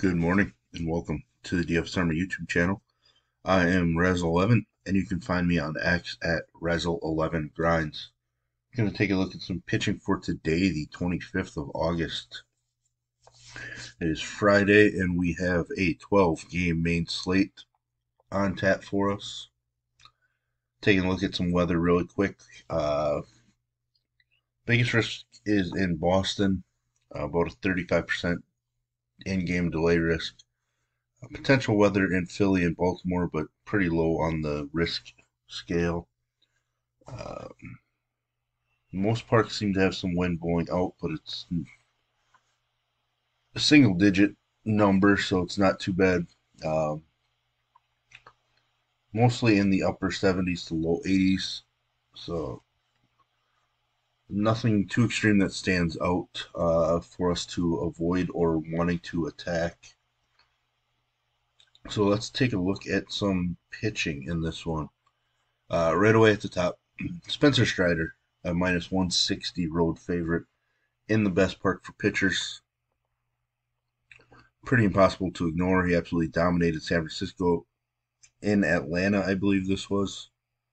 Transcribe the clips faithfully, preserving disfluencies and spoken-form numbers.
Good morning and welcome to the D F Summer YouTube channel. I am Rez eleven and you can find me on X at Rezel eleven Grinds. I'm going to take a look at some pitching for today, the twenty-fifth of August. It is Friday and we have a twelve game main slate on tap for us. Taking a look at some weather really quick. Uh, biggest risk is in Boston, uh, about a thirty-five percent in-game delay risk. Potential weather in Philly and Baltimore, but pretty low on the risk scale. Uh, most parks seem to have some wind blowing out, but it's a single digit number, so it's not too bad. Um, mostly in the upper seventies to low eighties, so nothing too extreme that stands out uh, for us to avoid or wanting to attack. So let's take a look at some pitching in this one. Uh, right away at the top, Spencer Strider, a minus one sixty road favorite in the best park for pitchers. Pretty impossible to ignore. He absolutely dominated San Francisco in Atlanta, I believe this was.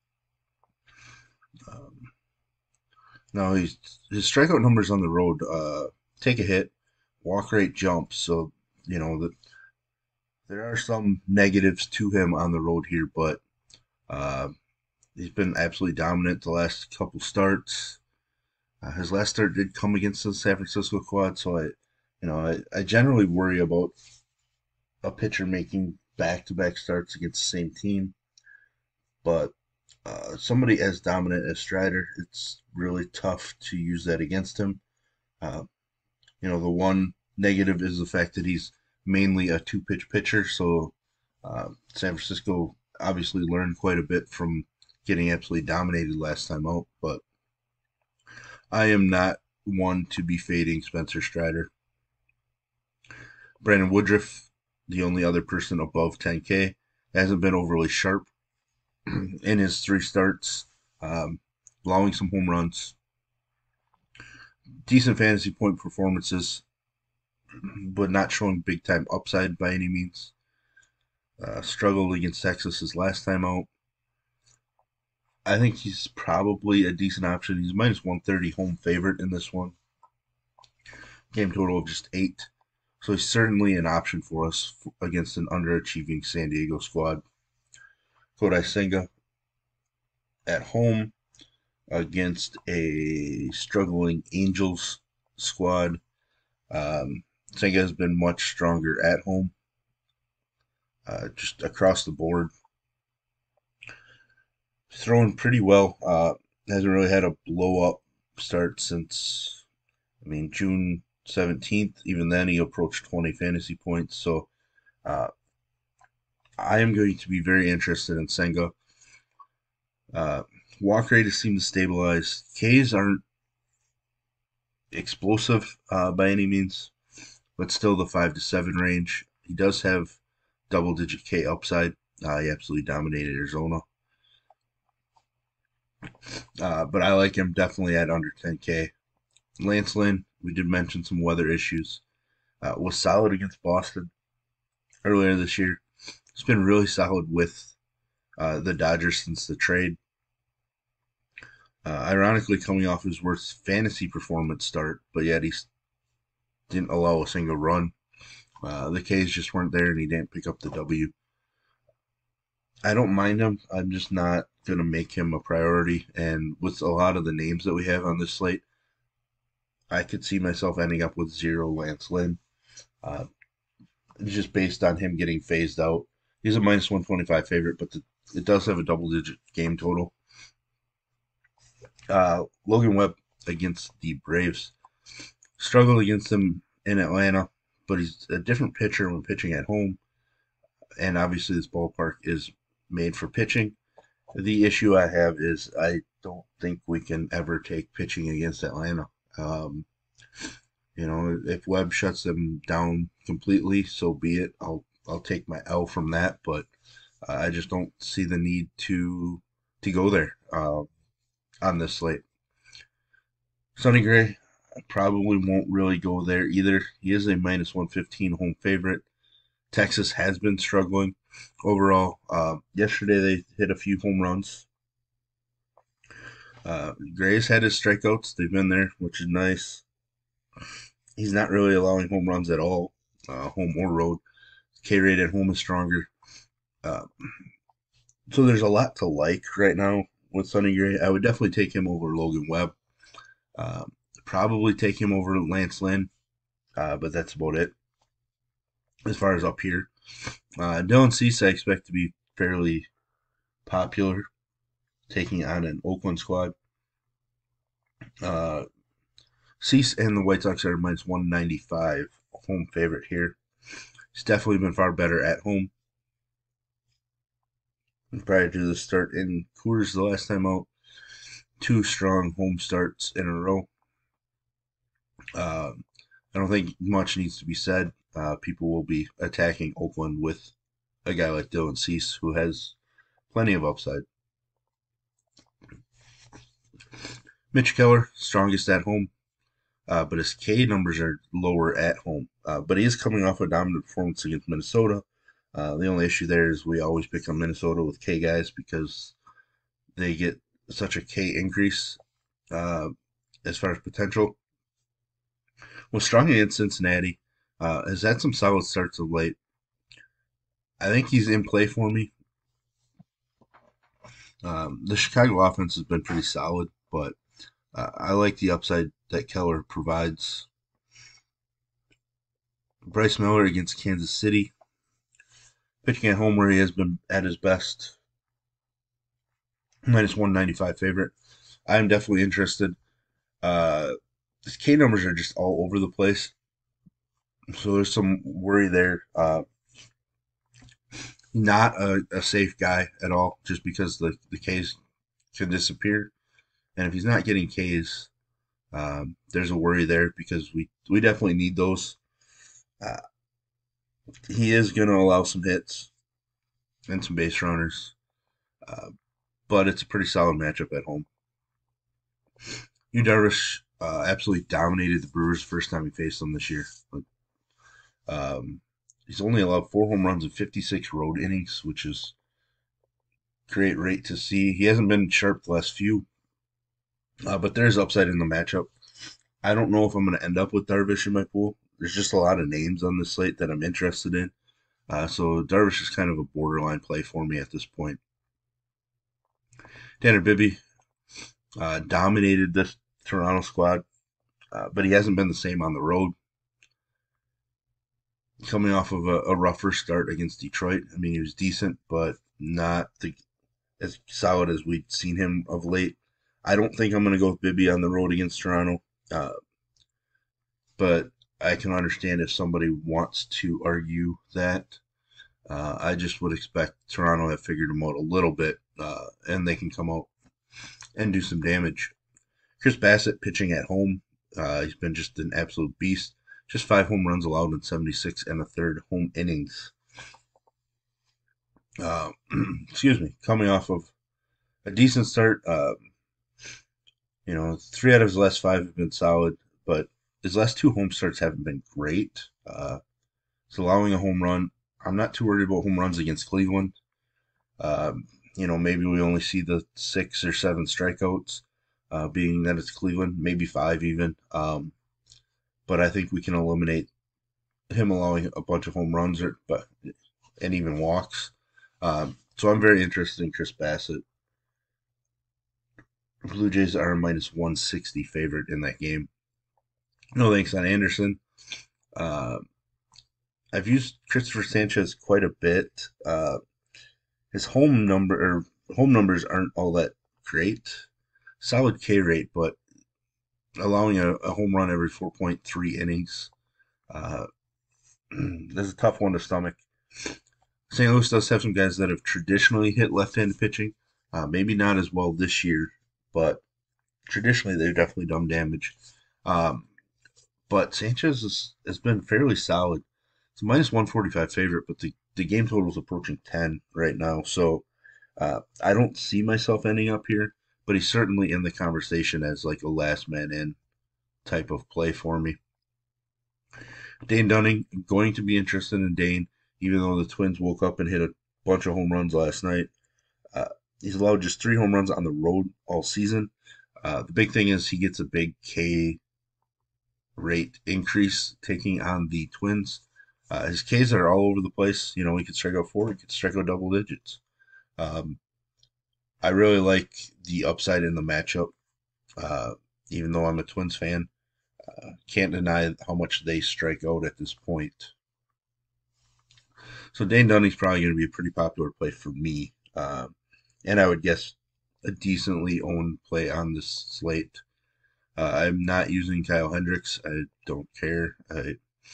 Um, now he's, his strikeout numbers on the road uh, take a hit, walk rate jumps. So you know that there are some negatives to him on the road here, but uh, he's been absolutely dominant the last couple starts. Uh, his last start did come against the San Francisco Quad, so I, you know, I, I generally worry about a pitcher making back-to-back starts against the same team. But uh, somebody as dominant as Strider, it's really tough to use that against him. Uh, you know, the one negative is the fact that he's mainly a two-pitch pitcher, so uh, San Francisco obviously learned quite a bit from getting absolutely dominated last time out, but I am not one to be fading Spencer Strider. Brandon Woodruff, the only other person above ten K, hasn't been overly sharp in his three starts, um, allowing some home runs. Decent fantasy point performances, but not showing big time upside by any means. Uh, struggled against Texas his last time out. I think he's probably a decent option. He's minus one thirty home favorite in this one. Game total of just eight. So he's certainly an option for us against an underachieving San Diego squad. Kodai Senga at home against a struggling Angels squad. Um, Senga has been much stronger at home, uh, just across the board. Throwing pretty well. Uh, hasn't really had a blow up start since, I mean, June seventeenth. Even then, he approached twenty fantasy points. So uh, I am going to be very interested in Senga. Uh, walk rate has seemed to stabilize. Ks aren't explosive uh, by any means, but still the five to seven range. He does have double digit K upside. Uh, he absolutely dominated Arizona. Uh, but I like him definitely at under ten K. Lance Lynn, we did mention some weather issues. Uh, was solid against Boston earlier this year. It's been really solid with uh, the Dodgers since the trade. Uh, ironically, coming off his worst fantasy performance start, but yet he didn't allow a single run. Uh, the K's just weren't there, and he didn't pick up the W. I don't mind him. I'm just not going to make him a priority. And with a lot of the names that we have on this slate, I could see myself ending up with zero Lance Lynn. Uh, just based on him getting phased out. He's a minus one twenty-five favorite, but the, it does have a double digit game total. Uh, Logan Webb against the Braves. Struggled against them in Atlanta, but he's a different pitcher when pitching at home. And obviously, this ballpark is made for pitching. The issue I have is I don't think we can ever take pitching against Atlanta. Um, you know, if Webb shuts them down completely, so be it. I'll I'll take my L from that, but uh, I just don't see the need to to go there uh, on this slate. Sonny Gray, I probably won't really go there either. He is a minus one fifteen home favorite. Texas has been struggling overall. Uh, yesterday they hit a few home runs. Uh, Gray's had his strikeouts; they've been there, which is nice. He's not really allowing home runs at all, uh, home or road. K rate at home is stronger. Uh, so there's a lot to like right now with Sonny Gray. I would definitely take him over Logan Webb. Uh, Probably take him over Lance Lynn, uh, but that's about it as far as up here. Uh, Dylan Cease, I expect to be fairly popular, taking on an Oakland squad. Uh, Cease and the White Sox are minus one ninety-five, home favorite here. He's definitely been far better at home prior to the start in Coors the last time out. Two strong home starts in a row. Uh, I don't think much needs to be said. Uh, people will be attacking Oakland with a guy like Dylan Cease, who has plenty of upside. Mitch Keller, strongest at home, uh, but his K numbers are lower at home. Uh, but he is coming off a dominant performance against Minnesota. Uh, the only issue there is we always pick on Minnesota with K guys because they get such a K increase uh, as far as potential. Was strong against Cincinnati. Uh, has had some solid starts of late. I think he's in play for me. Um, the Chicago offense has been pretty solid, but uh, I like the upside that Keller provides. Bryce Miller against Kansas City, pitching at home where he has been at his best. Minus one ninety-five favorite. I am definitely interested. Uh, his K numbers are just all over the place, so there's some worry there. Uh, not a, a safe guy at all, just because the the Ks can disappear, and if he's not getting Ks, um, there's a worry there because we we definitely need those. Uh, he is going to allow some hits and some base runners, uh, but it's a pretty solid matchup at home. Yu Darvish uh, absolutely dominated the Brewers the first time he faced them this year. Um, he's only allowed four home runs in fifty-six road innings, which is great rate to see. He hasn't been sharp the last few, uh, but there's upside in the matchup. I don't know if I'm going to end up with Darvish in my pool. There's just a lot of names on this slate that I'm interested in. Uh, so Darvish is kind of a borderline play for me at this point. Tanner Bibby uh, dominated this Toronto squad, uh, but he hasn't been the same on the road. Coming off of a, a rougher start against Detroit, I mean, he was decent, but not the, as solid as we'd seen him of late. I don't think I'm going to go with Bibby on the road against Toronto, uh, but I can understand if somebody wants to argue that. Uh, I just would expect Toronto have figured him out a little bit, uh, and they can come out and do some damage. Chris Bassett pitching at home. Uh, he's been just an absolute beast. Just five home runs allowed in seventy-six and a third home innings. Uh, excuse me. Coming off of a decent start. Uh, you know, three out of his last five have been solid, but his last two home starts haven't been great. Uh, he's allowing a home run. I'm not too worried about home runs against Cleveland. Um, you know, maybe we only see the six or seven strikeouts, uh, being that it's Cleveland, maybe five even. Um, but I think we can eliminate him allowing a bunch of home runs or but and even walks. Um, so I'm very interested in Chris Bassett. Blue Jays are a minus one sixty favorite in that game. No thanks on Anderson. Uh, I've used Christopher Sanchez quite a bit. Uh, his home number or home numbers aren't all that great. Solid K rate, but allowing a, a home run every four point three innings. Uh, that's a tough one to stomach. Saint Louis does have some guys that have traditionally hit left-handed pitching. Uh, maybe not as well this year, but traditionally they've definitely done damage. Um, but Sanchez is, has been fairly solid. It's a minus one forty-five favorite, but the, the game total is approaching ten right now. So uh, I don't see myself ending up here, but he's certainly in the conversation as like a last man in type of play for me. Dane Dunning, going to be interested in Dane. even though the Twins woke up and hit a bunch of home runs last night. Uh, he's allowed just three home runs on the road all season. Uh, the big thing is he gets a big K rate increase taking on the Twins. Uh, his Ks are all over the place. You know, he could strike out four, he could strike out double digits. Um, I really like the upside in the matchup. Uh, even though I'm a Twins fan, uh, can't deny how much they strike out at this point. So Dane Dunning's probably going to be a pretty popular play for me, uh, and I would guess a decently owned play on this slate. Uh, I'm not using Kyle Hendricks. I don't care. I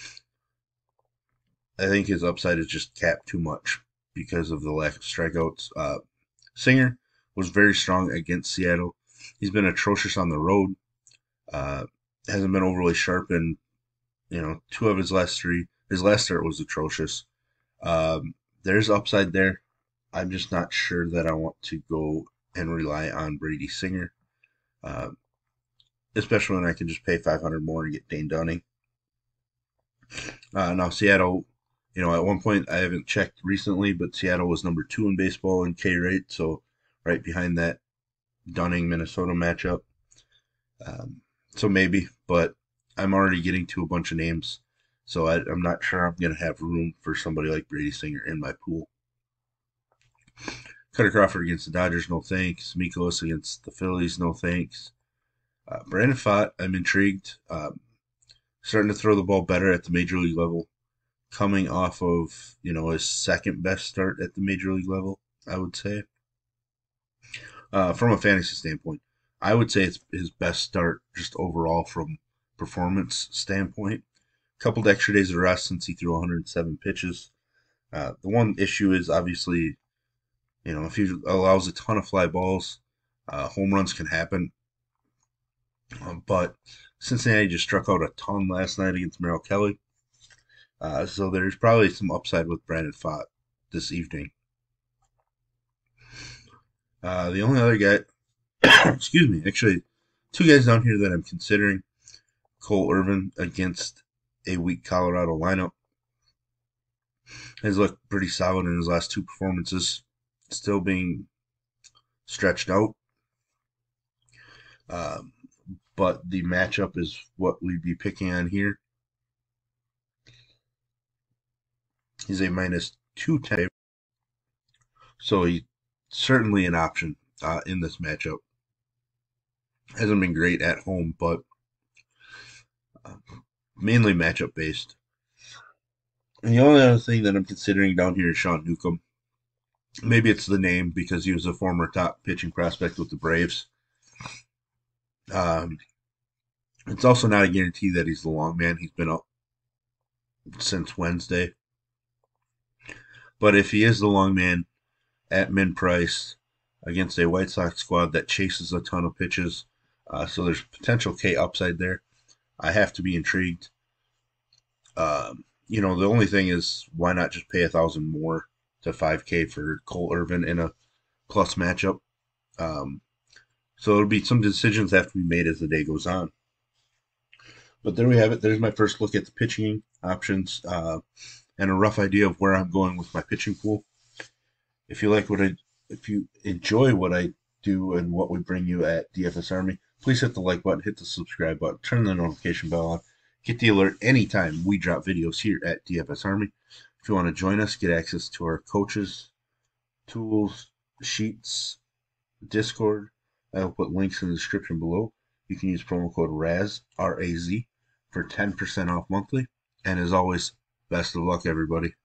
I think his upside is just capped too much because of the lack of strikeouts. Uh, Singer was very strong against Seattle. He's been atrocious on the road. Uh, hasn't been overly sharp in you know two of his last three. His last start was atrocious. Um, there's upside there. I'm just not sure that I want to go and rely on Brady Singer, uh, especially when I can just pay five hundred more and get Dane Dunning. Uh, now Seattle, you know, at one point I haven't checked recently, but Seattle was number two in baseball in K rate, so right behind that Dunning Minnesota matchup. Um, so maybe, but I'm already getting to a bunch of names, so I, I'm not sure I'm going to have room for somebody like Brady Singer in my pool. Cutter Crawford against the Dodgers, no thanks. Mikolas against the Phillies, no thanks. Uh, Brandon Pfaadt, I'm intrigued. Um, starting to throw the ball better at the major league level, coming off of you know his second best start at the major league level, I would say. Uh, from a fantasy standpoint, I would say it's his best start just overall from performance standpoint. Coupled extra days of rest since he threw one hundred seven pitches. Uh, the one issue is obviously, you know, if he allows a ton of fly balls, uh, home runs can happen. Um, but Cincinnati just struck out a ton last night against Merrill Kelly. Uh, so there's probably some upside with Brandon Pfaadt this evening. Uh, the only other guy, excuse me, actually, two guys down here that I'm considering. Cole Irvin against a weak Colorado lineup has looked pretty solid in his last two performances, still being stretched out. Um, but the matchup is what we'd be picking on here. He's a minus two ten, so he's certainly an option uh, in this matchup. Hasn't been great at home, but uh, mainly matchup based. And the only other thing that I'm considering down here is Sean Newcomb. Maybe it's the name because he was a former top pitching prospect with the Braves. Um, it's also not a guarantee that he's the long man. He's been up since Wednesday. But if he is the long man at min price against a White Sox squad that chases a ton of pitches, uh, so there's potential K upside there, I have to be intrigued. Um, you know, the only thing is, why not just pay a thousand more to five K for Cole Irvin in a plus matchup? Um, so it'll be some decisions have to be made as the day goes on. But there we have it. There's my first look at the pitching options uh, and a rough idea of where I'm going with my pitching pool. If you like what I, if you enjoy what I do and what we bring you at D F S Army, please hit the like button, hit the subscribe button, turn the notification bell on, get the alert anytime we drop videos here at D F S Army. If you want to join us, get access to our coaches, tools, sheets, Discord. I will put links in the description below. You can use promo code R A Z, R A Z, for ten percent off monthly. And as always, best of luck, everybody.